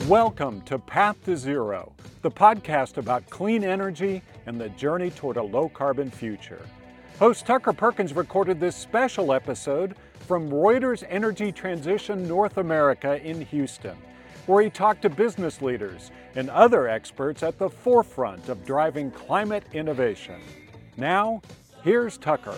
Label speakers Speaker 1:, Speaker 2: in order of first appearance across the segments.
Speaker 1: Welcome to Path to Zero, the podcast about clean energy and the journey toward a low-carbon future. Host Tucker Perkins recorded this special episode from Reuters Energy Transition North America in Houston, where he talked to business leaders and other experts at the forefront of driving climate innovation. Now, here's Tucker.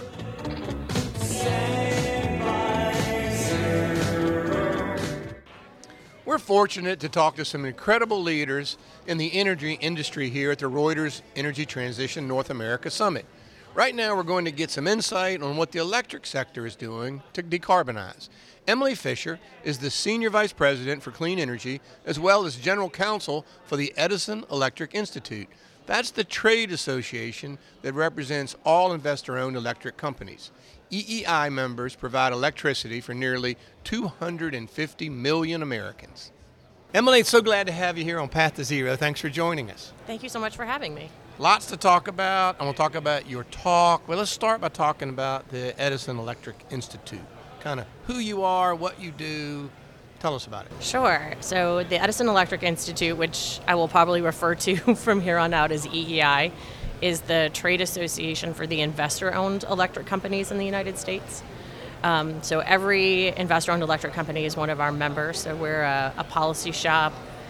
Speaker 2: We're fortunate to talk to some incredible leaders in the energy industry here at the Reuters Energy Transition North America Summit. Right now, we're going to get some insight on what the electric sector is doing to decarbonize. Emily Fisher is the Senior Vice President for Clean Energy, as well as General Counsel for the Edison Electric Institute. That's the trade association that represents all investor-owned electric companies. EEI members provide electricity for nearly 250 million Americans. Emily, it's so glad to have you here on Path to Zero. Thanks for joining us.
Speaker 3: Thank you so much for having me.
Speaker 2: Lots to talk about. I want to talk about your talk. Well, let's start by talking about the Edison Electric Institute. Kind of who you are, what you do. Tell us about it.
Speaker 3: Sure. So the Edison Electric Institute, which I will probably refer to from here on out as EEI, is the trade association for the investor-owned electric companies in the United States. So every investor-owned electric company is one of our members. So we're a policy shop,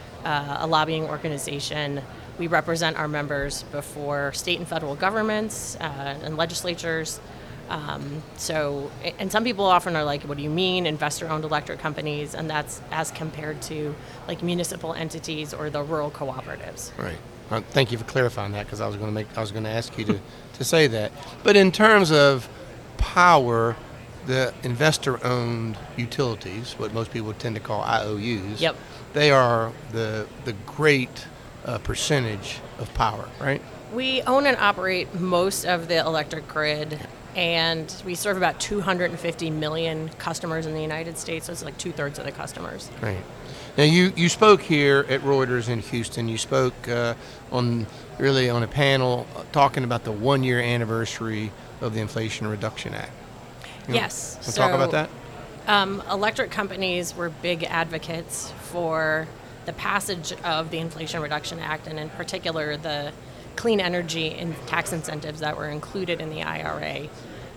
Speaker 3: a lobbying organization. We represent our members before state and federal governments and legislatures. And some people often are like, what do you mean investor-owned electric companies? And that's as compared to like municipal entities or the rural cooperatives.
Speaker 2: Right. Thank you for clarifying that, because I was going to ask you to say that. But in terms of power, the investor-owned utilities, what most people tend to call IOUs,
Speaker 3: Yep.
Speaker 2: They are the great percentage of power, right?
Speaker 3: We own and operate most of the electric grid, and we serve about 250 million customers in the United States, so it's like 2/3 of the customers.
Speaker 2: Right. Now, you spoke here at Reuters in Houston. You spoke on a panel talking about the 1-year anniversary of the Inflation Reduction Act.
Speaker 3: Yes.
Speaker 2: Want to talk about that?
Speaker 3: Electric companies were big advocates for the passage of the Inflation Reduction Act, and in particular the clean energy and tax incentives that were included in the IRA.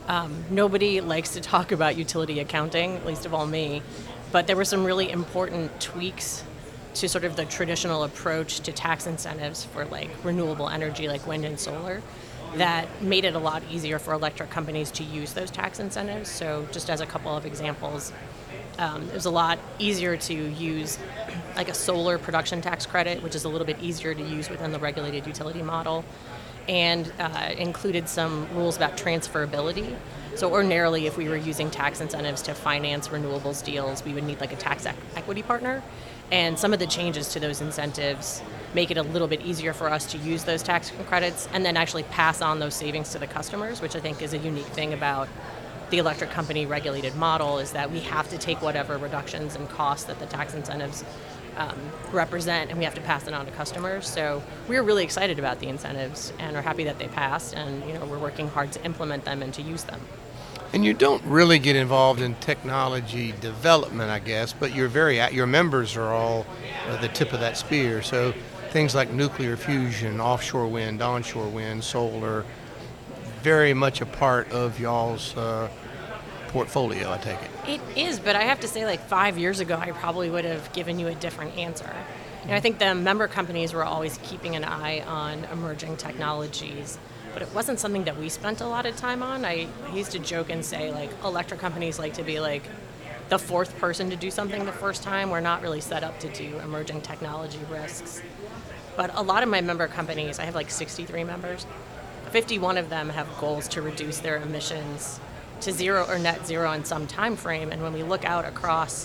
Speaker 3: Nobody likes to talk about utility accounting, least of all me, but there were some really important tweaks to sort of the traditional approach to tax incentives for like renewable energy like wind and solar that made it a lot easier for electric companies to use those tax incentives. So just as a couple of examples, it was a lot easier to use like a solar production tax credit, which is a little bit easier to use within the regulated utility model, and included some rules about transferability. So ordinarily, if we were using tax incentives to finance renewables deals, we would need like a tax equity partner. And some of the changes to those incentives make it a little bit easier for us to use those tax credits and then actually pass on those savings to the customers, which I think is a unique thing about the electric company regulated model, is that we have to take whatever reductions in costs that the tax incentives represent, and we have to pass it on to customers. So we're really excited about the incentives and are happy that they passed, and we're working hard to implement them and to use them.
Speaker 2: And you don't really get involved in technology development, I guess, but your members are all the tip of that spear. So things like nuclear fusion, offshore wind, onshore wind, solar, very much a part of y'all's portfolio, I take it.
Speaker 3: It is, but I have to say, like 5 years ago, I probably would have given you a different answer. I think the member companies were always keeping an eye on emerging technologies, but it wasn't something that we spent a lot of time on. I used to joke and say, like, electric companies like to be like the fourth person to do something the first time. We're not really set up to do emerging technology risks. But a lot of my member companies, I have like 63 members, 51 of them have goals to reduce their emissions to zero or net zero in some time frame. And when we look out across,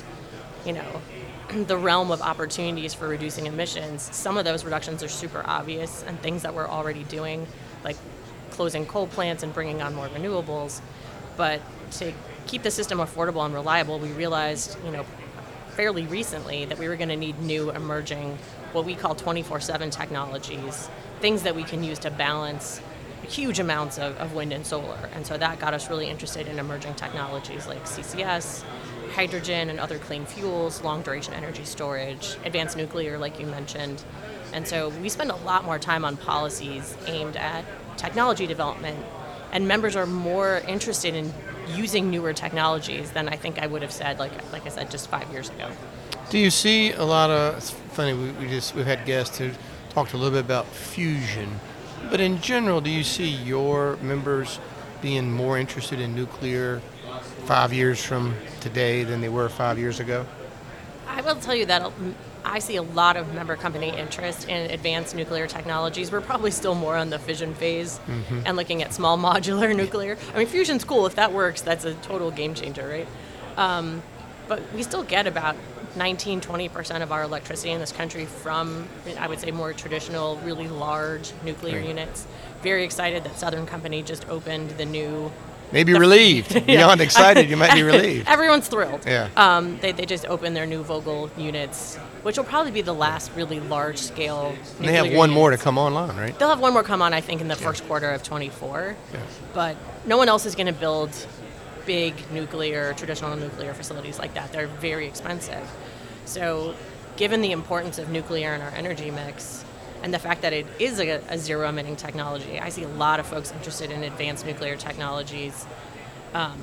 Speaker 3: the realm of opportunities for reducing emissions, some of those reductions are super obvious and things that we're already doing, like closing coal plants and bringing on more renewables. But to keep the system affordable and reliable, we realized, fairly recently that we were going to need new emerging, what we call 24/7 technologies, things that we can use to balance huge amounts of wind and solar. And so that got us really interested in emerging technologies like CCS, hydrogen and other clean fuels, long duration energy storage, advanced nuclear, like you mentioned. And so we spend a lot more time on policies aimed at technology development, and members are more interested in using newer technologies than I think I would have said, like I said, just 5 years ago.
Speaker 2: Do you see a lot of, it's funny, we've had guests who talked a little bit about fusion, but in general, do you see your members being more interested in nuclear 5 years from today than they were 5 years ago?
Speaker 3: I will tell you that I see a lot of member company interest in advanced nuclear technologies. We're probably still more on the fission phase and looking at small modular nuclear. I mean, fusion's cool. If that works, that's a total game changer, right? But we still get about 19-20% of our electricity in this country from, I would say, more traditional, really large nuclear units. Very excited that Southern Company just opened the new...
Speaker 2: Maybe relieved. Beyond excited, you might be relieved.
Speaker 3: Everyone's thrilled.
Speaker 2: Yeah.
Speaker 3: They just opened their new Vogtle units, which will probably be the last really large-scale nuclear
Speaker 2: They have one more to come online, right?
Speaker 3: They'll have one more come on, I think, in the first quarter of 24.
Speaker 2: Yeah.
Speaker 3: But no one else is going to build big traditional nuclear facilities like that. They're very expensive. So given the importance of nuclear in our energy mix and the fact that it is a zero-emitting technology, I see a lot of folks interested in advanced nuclear technologies. I'm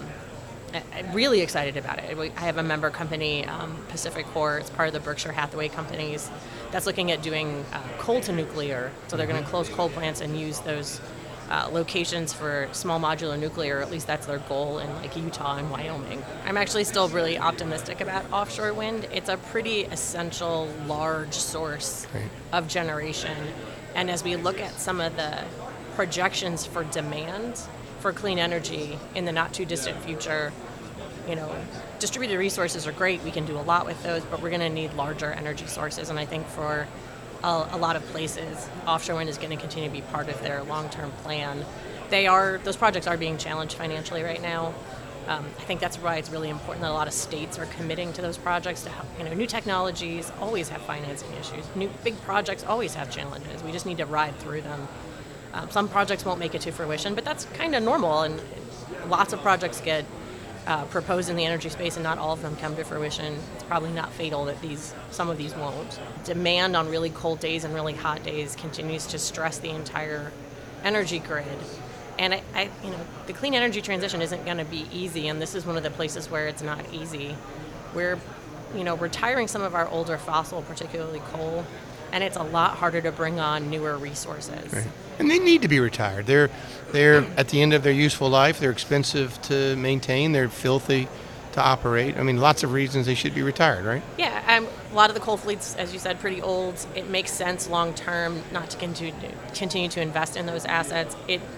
Speaker 3: really excited about it. I have a member company, Pacific Core. It's part of the Berkshire Hathaway companies that's looking at doing coal to nuclear. So they're going to close coal plants and use those locations for small modular nuclear, or at least that's their goal in like Utah and Wyoming. I'm actually still really optimistic about offshore wind. It's a pretty essential, large source of generation. And as we look at some of the projections for demand for clean energy in the not too distant future, distributed resources are great. We can do a lot with those, but we're going to need larger energy sources. And I think for a lot of places, offshore wind is going to continue to be part of their long-term plan. Those projects are being challenged financially right now. I think that's why it's really important that a lot of states are committing to those projects to help. New technologies always have financing issues. New big projects always have challenges. We just need to ride through them. Some projects won't make it to fruition, but that's kind of normal, and lots of projects get proposed in the energy space, and not all of them come to fruition. It's probably not fatal that some of these won't. Demand on really cold days and really hot days continues to stress the entire energy grid. And the clean energy transition isn't going to be easy, and this is one of the places where it's not easy. We're, retiring some of our older fossil, particularly coal, and it's a lot harder to bring on newer resources.
Speaker 2: Right. And they need to be retired. They're at the end of their useful life. They're expensive to maintain. They're filthy to operate. I mean, lots of reasons they should be retired, right?
Speaker 3: Yeah, a lot of the coal fleets, as you said, pretty old. It makes sense long term not to continue to invest in those assets.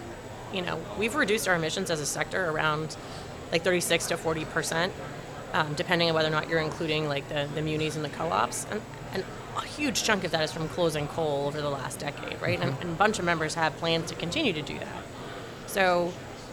Speaker 3: We've reduced our emissions as a sector around like 36 to 40%, depending on whether or not you're including like the munis and the co-ops. And a huge chunk of that is from closing coal over the last decade, right? And a bunch of members have plans to continue to do that. So,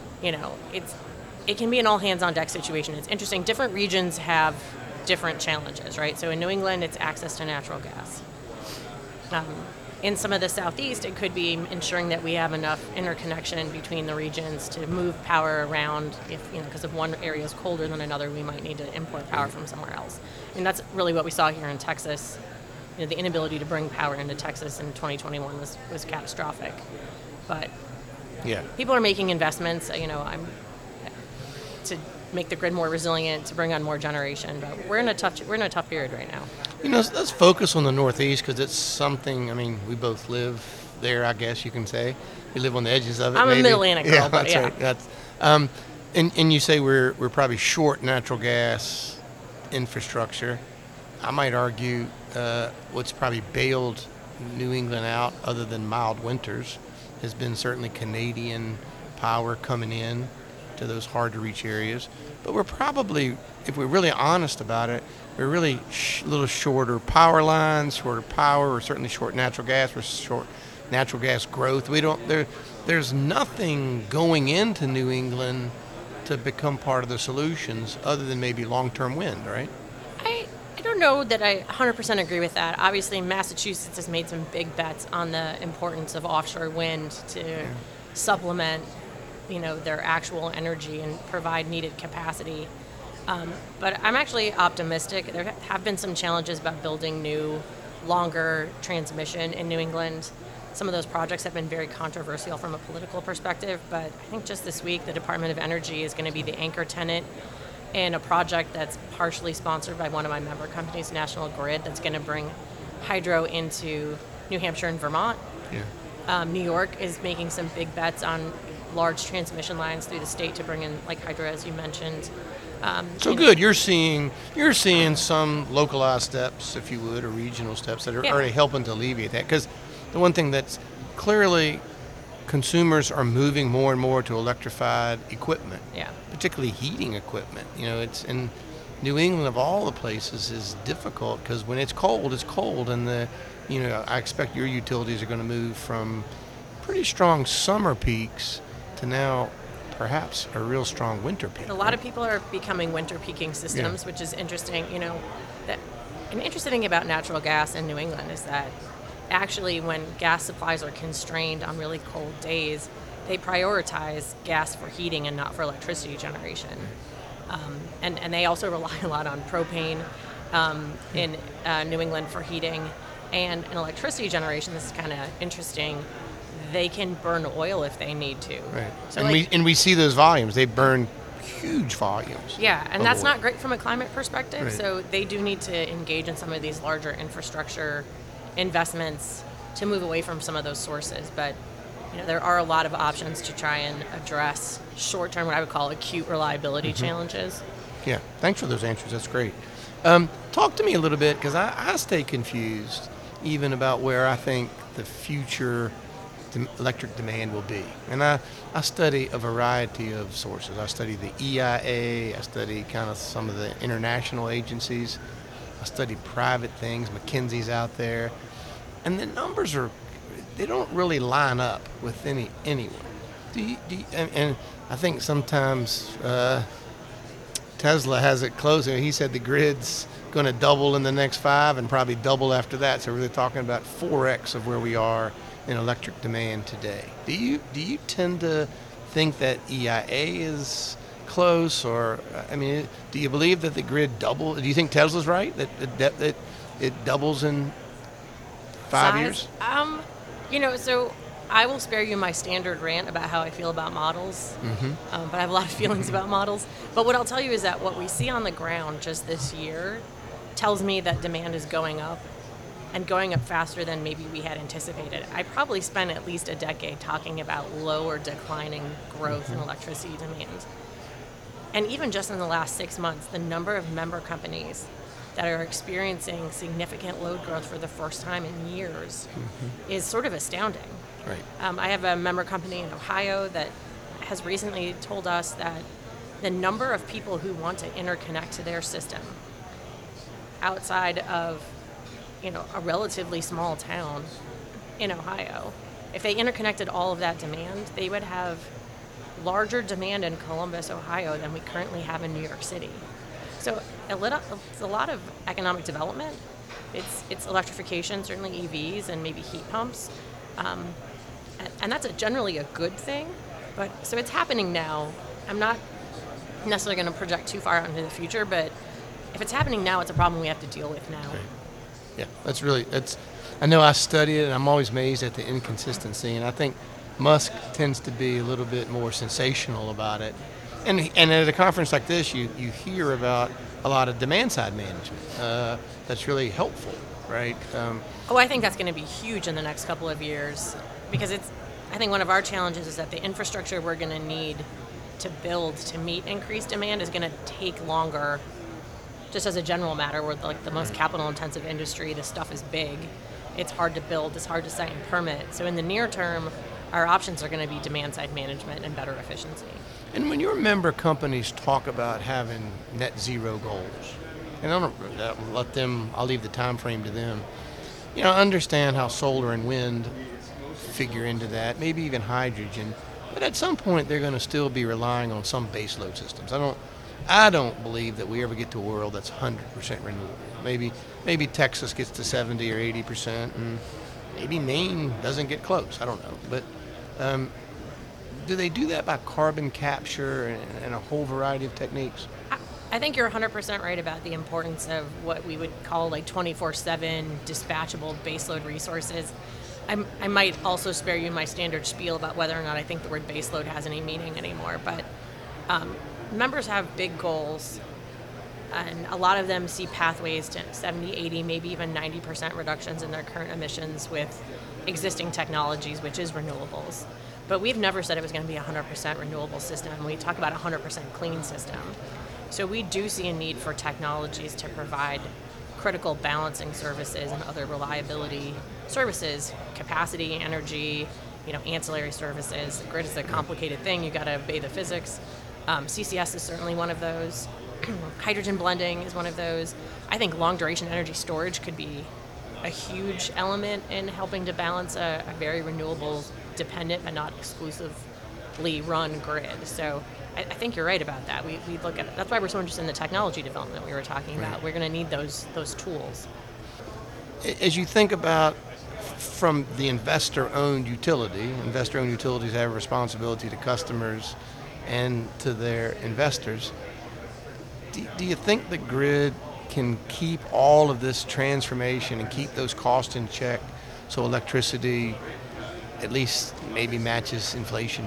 Speaker 3: it can be an all-hands-on-deck situation. It's interesting. Different regions have different challenges, right? So in New England, it's access to natural gas. In some of the Southeast, it could be ensuring that we have enough interconnection between the regions to move power around. Because if one area is colder than another, we might need to import power from somewhere else. And that's really what we saw here in Texas. The inability to bring power into Texas in 2021 was catastrophic. But people are making investments. To make the grid more resilient, to bring on more generation. But we're in a tough period right now.
Speaker 2: Let's focus on the Northeast, because it's something. I mean, we both live there, I guess you can say. We live on the edges of it.
Speaker 3: I'm
Speaker 2: maybe.
Speaker 3: a Mid-Atlantic girl, but
Speaker 2: that's right. That's and you say we're probably short natural gas infrastructure. I might argue what's probably bailed New England out, other than mild winters, has been certainly Canadian power coming in to those hard-to-reach areas. But we're probably, if we're really honest about it, we're really a little shorter power lines, shorter power. We're certainly short natural gas. We're short natural gas growth. There's nothing going into New England to become part of the solutions other than maybe long-term wind, right?
Speaker 3: I don't know that I 100% agree with that. Obviously, Massachusetts has made some big bets on the importance of offshore wind to supplement, their actual energy and provide needed capacity. But I'm actually optimistic. There have been some challenges about building new, longer transmission in New England. Some of those projects have been very controversial from a political perspective, but I think just this week the Department of Energy is going to be the anchor tenant in a project that's partially sponsored by one of my member companies, National Grid, that's going to bring hydro into New Hampshire and Vermont.
Speaker 2: Yeah.
Speaker 3: New York is making some big bets on large transmission lines through the state to bring in like hydro, as you mentioned.
Speaker 2: So good. You're seeing some localized steps, if you would, or regional steps that are already helping to alleviate that. Because the one thing that's clearly consumers are moving more and more to electrified equipment, particularly heating equipment. It's in New England of all the places is difficult because when it's cold, and I expect your utilities are going to move from pretty strong summer peaks to now perhaps a real strong winter peak.
Speaker 3: A lot of people are becoming winter peaking systems, which is interesting. An interesting thing about natural gas in New England is that actually when gas supplies are constrained on really cold days, they prioritize gas for heating and not for electricity generation. And they also rely a lot on propane in New England for heating. And in electricity generation, this is kind of interesting, they can burn oil if they need to.
Speaker 2: Right.
Speaker 3: So
Speaker 2: we see those volumes. They burn huge volumes.
Speaker 3: Yeah, and that's
Speaker 2: oil.
Speaker 3: not great from a climate perspective.
Speaker 2: Right.
Speaker 3: So they do need to engage in some of these larger infrastructure investments to move away from some of those sources. But there are a lot of options to try and address short-term, what I would call acute reliability challenges.
Speaker 2: Yeah, thanks for those answers. That's great. Talk to me a little bit, because I stay confused even about where I think the future electric demand will be. And I study a variety of sources. I study the EIA, I study kind of some of the international agencies, I study private things, McKinsey's out there, and the numbers they don't really line up with anyone. And I think sometimes Tesla has it closer. He said the grid's going to double in the next 5 and probably double after that. So we're really talking about 4x of where we are in electric demand today. Do you tend to think that EIA is close, or do you believe that the grid double? Do you think Tesla's right that it doubles in 5 years?
Speaker 3: So I will spare you my standard rant about how I feel about models, but I have a lot of feelings about models. But what I'll tell you is that what we see on the ground just this year tells me that demand is going up, and going up faster than maybe we had anticipated. I probably spent at least a decade talking about low or declining growth in electricity demand. And even just in the last 6 months, the number of member companies that are experiencing significant load growth for the first time in years is sort of astounding.
Speaker 2: Right.
Speaker 3: I have a member company in Ohio that has recently told us that the number of people who want to interconnect to their system outside of a relatively small town in Ohio, if they interconnected all of that demand, they would have larger demand in Columbus, Ohio than we currently have in New York City. So it's a lot of economic development. It's electrification, certainly EVs and maybe heat pumps. And that's generally a good thing. But so it's happening now. I'm not necessarily going to project too far out into the future, but if it's happening now, it's a problem we have to deal with now.
Speaker 2: Right. Yeah, I know I study it, and I'm always amazed at the inconsistency, and I think Musk tends to be a little bit more sensational about it. And at a conference like this, you hear about a lot of demand-side management. That's really helpful, right?
Speaker 3: I think that's going to be huge in the next couple of years, because I think one of our challenges is that the infrastructure we're going to need to build to meet increased demand is going to take longer. Just as a general matter, we're like the most capital-intensive industry. This stuff is big. It's hard to build. It's hard to site and permit. So in the near term, our options are going to be demand-side management and better efficiency.
Speaker 2: And when your member companies talk about having net zero goals, and I'll leave the time frame to them, understand how solar and wind figure into that, maybe even hydrogen, but at some point they're going to still be relying on some base load systems. I don't believe that we ever get to a world that's 100% renewable. Maybe Texas gets to 70 or 80%, and maybe Maine doesn't get close. I don't know. But do they do that by carbon capture and a whole variety of techniques?
Speaker 3: I think you're 100% right about the importance of what we would call like 24/7 dispatchable baseload resources. I might also spare you my standard spiel about whether or not I think the word baseload has any meaning anymore, but members have big goals, and a lot of them see pathways to 70, 80, maybe even 90% reductions in their current emissions with existing technologies, which is renewables. But we've never said it was going to be a 100% renewable system, and we talk about a 100% clean system. So we do see a need for technologies to provide critical balancing services and other reliability services, capacity, energy, ancillary services. The grid is a complicated thing. You got to obey the physics. CCS is certainly one of those. Hydrogen blending is one of those. I think long duration energy storage could be a huge element in helping to balance a very renewable dependent but not exclusively run grid. So I think you're right about that. We look at it. That's why we're so interested in the technology development we were talking about. We're going to need those tools.
Speaker 2: As you think about from the investor-owned utilities have a responsibility to customers and to their investors. Do you think the grid can keep all of this transformation and keep those costs in check so electricity at least maybe matches inflation?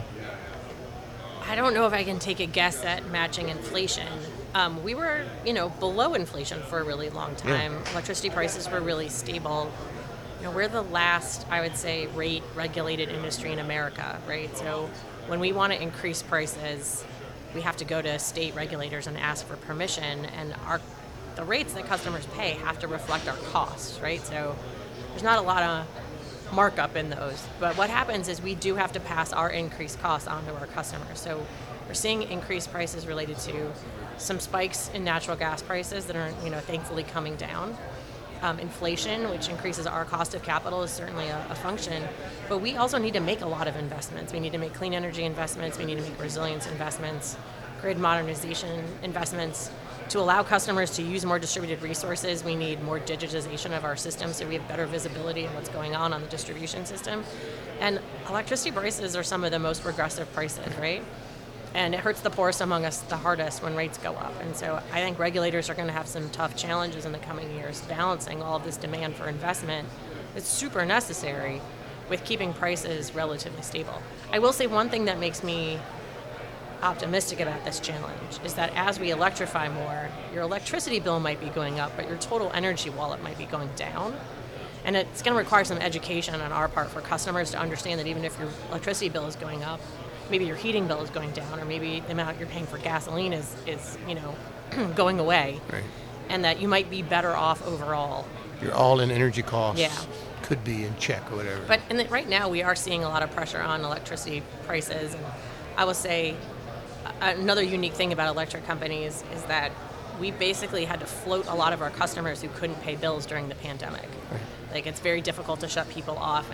Speaker 3: I don't know if I can take a guess at matching inflation. We were, below inflation for a really long time. Yeah. Electricity prices were really stable. We're the last, I would say, rate-regulated industry in America, right? So when we want to increase prices, we have to go to state regulators and ask for permission, and the rates that customers pay have to reflect our costs, right? So there's not a lot of markup in those. But what happens is we do have to pass our increased costs on to our customers. So we're seeing increased prices related to some spikes in natural gas prices that are, thankfully coming down. Inflation, which increases our cost of capital, is certainly a function. But we also need to make a lot of investments. We need to make clean energy investments. We need to make resilience investments, grid modernization investments. To allow customers to use more distributed resources, we need more digitization of our system so we have better visibility of what's going on the distribution system. And electricity prices are some of the most regressive prices, right? And it hurts the poorest among us the hardest when rates go up. And so I think regulators are going to have some tough challenges in the coming years balancing all of this demand for investment. It's super necessary with keeping prices relatively stable. I will say one thing that makes me optimistic about this challenge is that as we electrify more, your electricity bill might be going up, but your total energy wallet might be going down. And it's going to require some education on our part for customers to understand that even if your electricity bill is going up, maybe your heating bill is going down, or maybe the amount you're paying for gasoline is going away. Right. And that you might be better off overall.
Speaker 2: Your all-in energy costs could be in check or whatever.
Speaker 3: But right now we are seeing a lot of pressure on electricity prices. And I will say another unique thing about electric companies is that we basically had to float a lot of our customers who couldn't pay bills during the pandemic. Right. Like, it's very difficult to shut people off,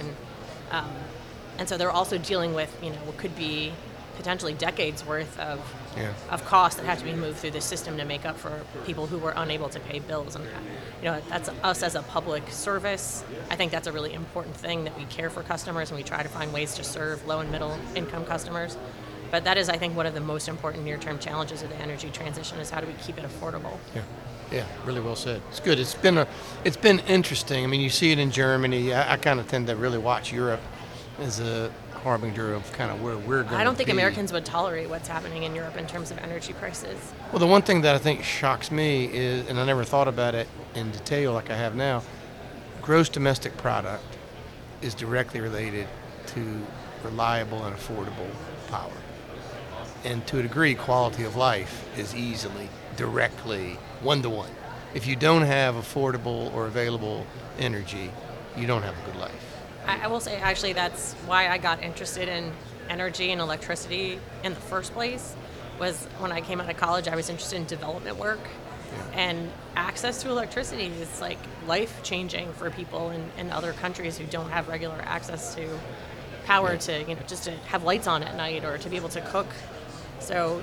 Speaker 3: and so they're also dealing with what could be potentially decades worth of costs that have to be moved through the system to make up for people who were unable to pay bills. And that's us as a public service. I think that's a really important thing, that we care for customers and we try to find ways to serve low and middle income customers. But that is, I think, one of the most important near-term challenges of the energy transition is how do we keep it affordable?
Speaker 2: Yeah, really well said. It's good. It's been interesting. I mean, you see it in Germany. I kind of tend to really watch Europe as a harbinger of kind of where we're going.
Speaker 3: I don't think Americans would tolerate what's happening in Europe in terms of energy prices.
Speaker 2: Well, the one thing that I think shocks me is, and I never thought about it in detail like I have now, gross domestic product is directly related to reliable and affordable power. And to a degree, quality of life is easily, directly, one-to-one. If you don't have affordable or available energy, you don't have a good life.
Speaker 3: I will say, actually, that's why I got interested in energy and electricity in the first place, was when I came out of college, I was interested in development work. Yeah. And access to electricity is like life-changing for people in other countries who don't have regular access to power to, just to have lights on at night or to be able to cook. So,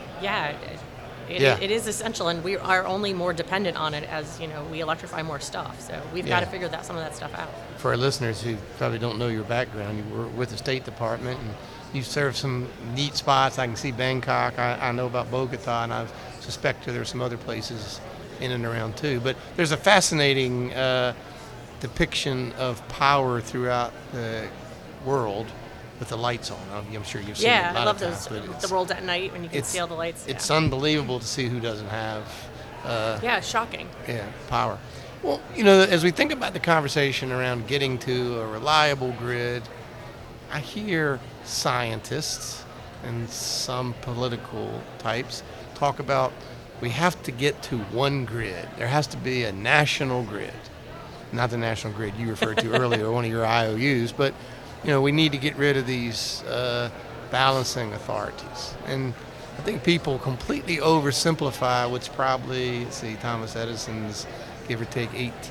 Speaker 3: it is essential, and we are only more dependent on it as, we electrify more stuff. So we've got to figure some of that stuff out.
Speaker 2: For our listeners who probably don't know your background, you were with the State Department, and You serve some neat spots. I can see Bangkok. I know about Bogota, and I suspect there's some other places in and around too. But there's a fascinating depiction of power throughout the world with the lights on. I'm sure you've seen it a lot
Speaker 3: I love
Speaker 2: of times,
Speaker 3: those. The world at night when you can see all the lights.
Speaker 2: It's unbelievable to see who doesn't have.
Speaker 3: Shocking.
Speaker 2: Yeah, power. Well, as we think about the conversation around getting to a reliable grid, I hear scientists and some political types talk about we have to get to one grid. There has to be a national grid. Not the national grid you referred to earlier, one of your IOUs, but we need to get rid of these balancing authorities. And I think people completely oversimplify what's probably, Thomas Edison's give or take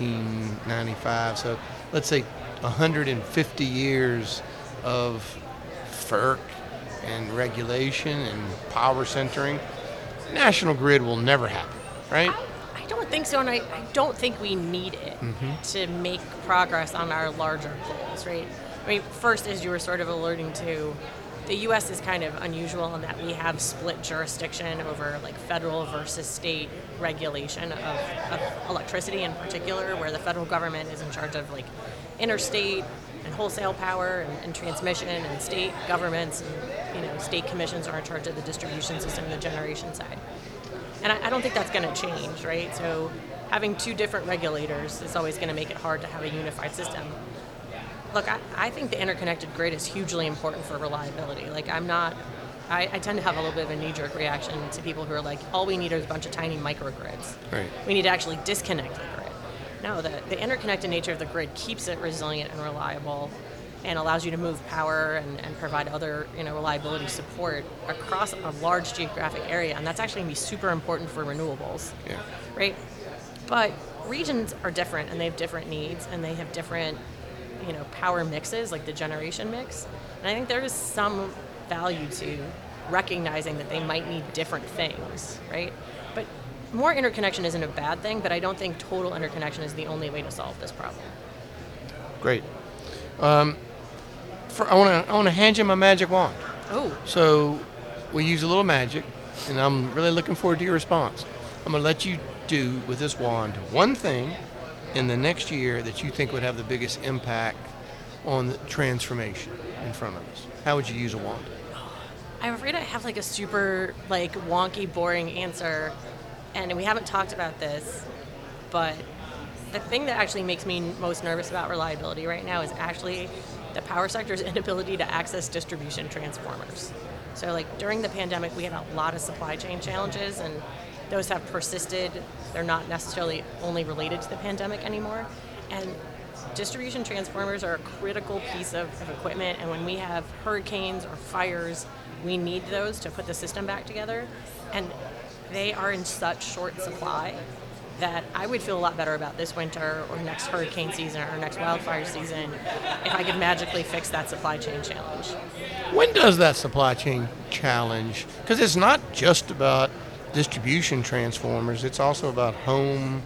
Speaker 2: 1895. So let's say 150 years of FERC and regulation and power centering. National grid will never happen, right?
Speaker 3: I don't think so, and I don't think we need it to make progress on our larger goals, right? I mean, first, as you were sort of alluding to, the U.S. is kind of unusual in that we have split jurisdiction over like federal versus state regulation of electricity in particular, where the federal government is in charge of like interstate and wholesale power and transmission, and state governments and state commissions are in charge of the distribution system and the generation side. And I don't think that's going to change, right? So having two different regulators is always going to make it hard to have a unified system. Look, I think the interconnected grid is hugely important for reliability. Like I tend to have a little bit of a knee-jerk reaction to people who are like, all we need is a bunch of tiny microgrids.
Speaker 2: Right.
Speaker 3: We need to actually disconnect the grid. No, the interconnected nature of the grid keeps it resilient and reliable and allows you to move power and provide other reliability support across a large geographic area. And that's actually going to be super important for renewables.
Speaker 2: Yeah.
Speaker 3: Right? But regions are different, and they have different needs, and they have different power mixes, like the generation mix. And I think there is some value to recognizing that they might need different things, right? But more interconnection isn't a bad thing, but I don't think total interconnection is the only way to solve this problem.
Speaker 2: Great. I want to hand you my magic wand.
Speaker 3: Oh.
Speaker 2: So we use a little magic, and I'm really looking forward to your response. I'm going to let you do with this wand one thing in the next year that you think would have the biggest impact on the transformation in front of us. How would you use a wand?
Speaker 3: I'm afraid I have like a super wonky, boring answer, and we haven't talked about this, but the thing that actually makes me most nervous about reliability right now is actually the power sector's inability to access distribution transformers. So during the pandemic, we had a lot of supply chain challenges, and those have persisted. They're not necessarily only related to the pandemic anymore. And distribution transformers are a critical piece of equipment, and when we have hurricanes or fires, we need those to put the system back together. And they are in such short supply that I would feel a lot better about this winter or next hurricane season or next wildfire season if I could magically fix that supply chain challenge.
Speaker 2: When does that supply chain challenge, because it's not just about distribution transformers, it's also about home,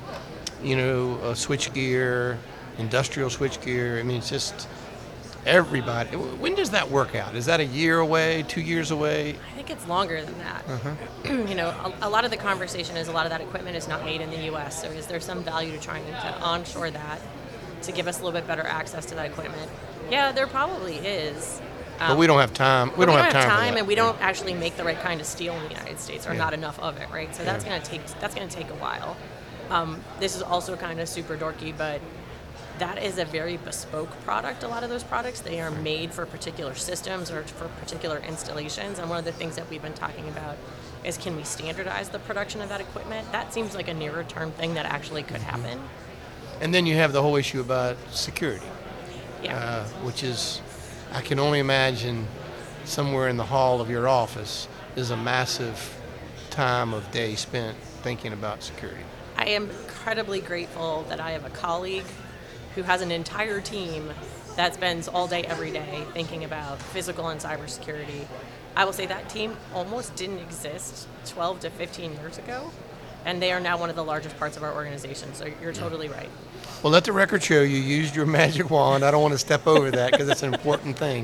Speaker 2: switchgear, industrial switchgear. I mean, it's just everybody. When does that work out? Is that a year away, 2 years away?
Speaker 3: I think it's longer than that. A lot of the conversation is a lot of that equipment is not made in the U.S., so is there some value to trying to onshore that to give us a little bit better access to that equipment? Yeah, there probably is.
Speaker 2: But we don't have time. We don't have time,
Speaker 3: and we don't actually make the right kind of steel in the United States, or not enough of it, right? So that's going to take a while. This is also kind of super dorky, but that is a very bespoke product. A lot of those products, they are made for particular systems or for particular installations. And one of the things that we've been talking about is, can we standardize the production of that equipment? That seems like a nearer term thing that actually could happen.
Speaker 2: And then you have the whole issue about security, which is, I can only imagine somewhere in the hall of your office is a massive time of day spent thinking about security.
Speaker 3: I am incredibly grateful that I have a colleague who has an entire team that spends all day, every day thinking about physical and cybersecurity. I will say that team almost didn't exist 12 to 15 years ago, and they are now one of the largest parts of our organization, so you're totally right.
Speaker 2: Well, let the record show you used your magic wand. I don't want to step over that because it's an important thing.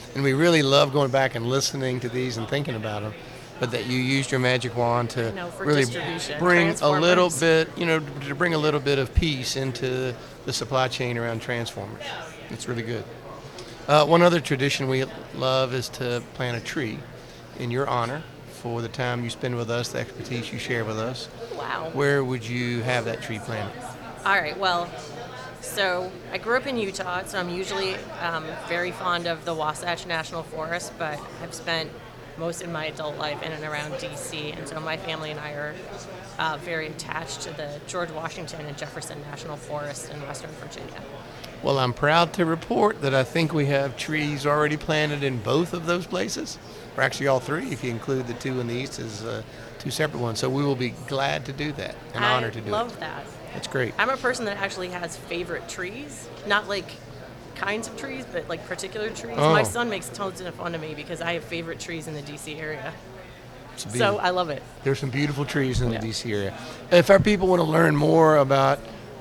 Speaker 2: And we really love going back and listening to these and thinking about them. But that you used your magic wand to
Speaker 3: for
Speaker 2: really
Speaker 3: distribution,
Speaker 2: bring a little
Speaker 3: transformers.
Speaker 2: bit, to bring a little bit of peace into the supply chain around transformers. It's really good. One other tradition we love is to plant a tree in your honor for the time you spend with us, the expertise you share with us.
Speaker 3: Wow.
Speaker 2: Where would you have that tree planted?
Speaker 3: All right, well, so I grew up in Utah, so I'm usually very fond of the Wasatch National Forest, but I've spent most of my adult life in and around D.C., and so my family and I are very attached to the George Washington and Jefferson National Forest in Western Virginia.
Speaker 2: Well, I'm proud to report that I think we have trees already planted in both of those places, or actually all three, if you include the two in the east as two separate ones. So we will be glad to do that, an honor to do it.
Speaker 3: I love that.
Speaker 2: That's great.
Speaker 3: I'm a person that actually has favorite trees, not like kinds of trees, but like particular trees.
Speaker 2: Oh.
Speaker 3: My son makes tons of fun of me because I have favorite trees in the D.C. area.
Speaker 2: It's
Speaker 3: So I love it.
Speaker 2: There's some beautiful trees in the
Speaker 3: Yeah.
Speaker 2: D.C. area. If our people want to learn more about,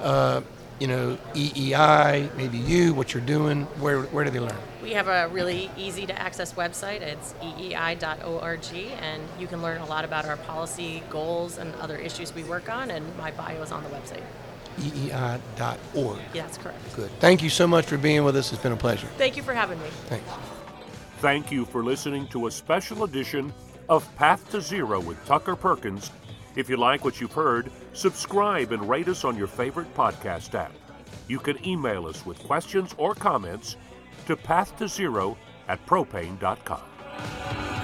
Speaker 2: EEI, maybe you, what you're doing, where do they learn?
Speaker 3: We have a really easy to access website. It's eei.org, and you can learn a lot about our policy goals and other issues we work on, and my bio is on the website.
Speaker 2: EEI.org.
Speaker 3: Yeah, that's correct.
Speaker 2: Good. Thank you so much for being with us. It's been a pleasure.
Speaker 3: Thank you for having me.
Speaker 2: Thanks.
Speaker 4: Thank you for listening to a special edition of Path to Zero with Tucker Perkins. If you like what you've heard, subscribe and rate us on your favorite podcast app. You can email us with questions or comments to pathtozero@propane.com.